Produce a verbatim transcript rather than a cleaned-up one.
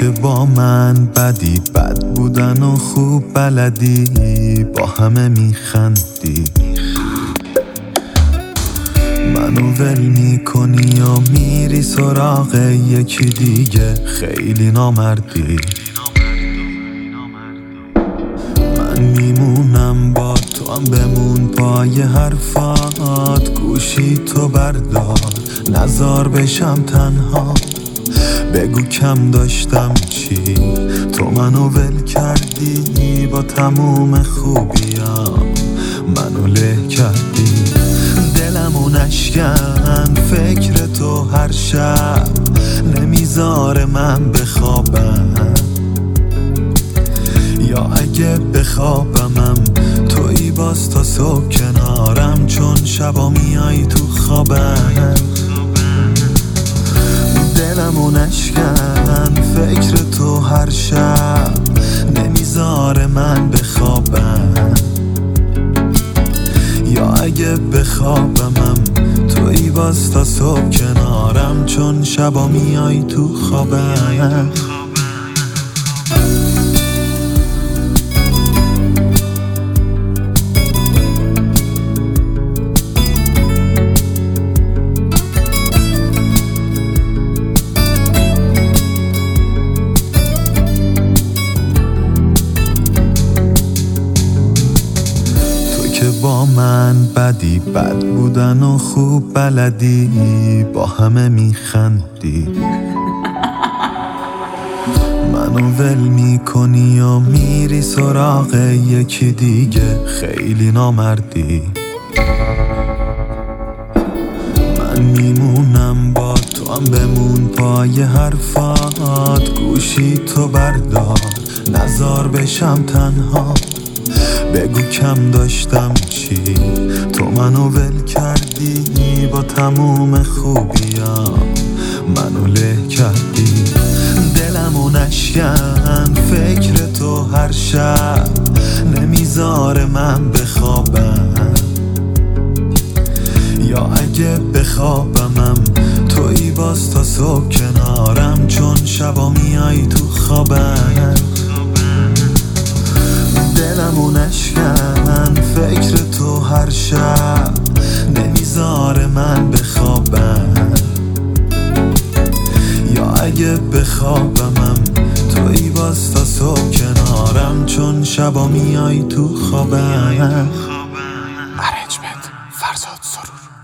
که با من بدی، بد بودن و خوب بلدی، با همه میخندی، منو ول میکنی و میری سراغ یکی دیگه، خیلی نامردی. من میمونم با تو هم بمون پای حرفات، گوشی تو بردار نزار بشم تنها، بگو کم داشتم چی، تو منو ول کردی، با تموم خوبیام منو له کردی. دلمو نشکن فکر تو هر شب، نمیذاره من بخوابم، یا اگه بخوابمم تویی باز تا صبح کنارم، چون شبا میای تو خوابم. دلمو نشکن فکر تو هر شب، نمیذاره من بخوابم، یا اگه بخوابمم تویی باز تا صبح کنارم، چون شبا میای تو خوابم. که با من بدی، بد بودن و خوب بلدی، با همه میخندی، منو ول میکنی و میری سراغ یکی دیگه، خیلی نامردی. من میمونم با تو هم بمون پای حرفات، گوشی تو بردار نزار بشم تنها، بگو کم داشتم چی، تو منو ول کردی، با تموم خوبیام منو له کردی. دلمو نشکن فکر تو هر شب، نمیذاره من بخوابم، یا اگه بخوابمم تویی باز تا صبح کنارم، چون شبا میای تو خوابم. دلمو نشکن فکر تو هر شب، نمیذاره من بخوابم، یا اگه بخوابمم تویی باز تا صبح کنارم، چون شبا میای تو خوابم. ارنجمنت فرزاد سرور.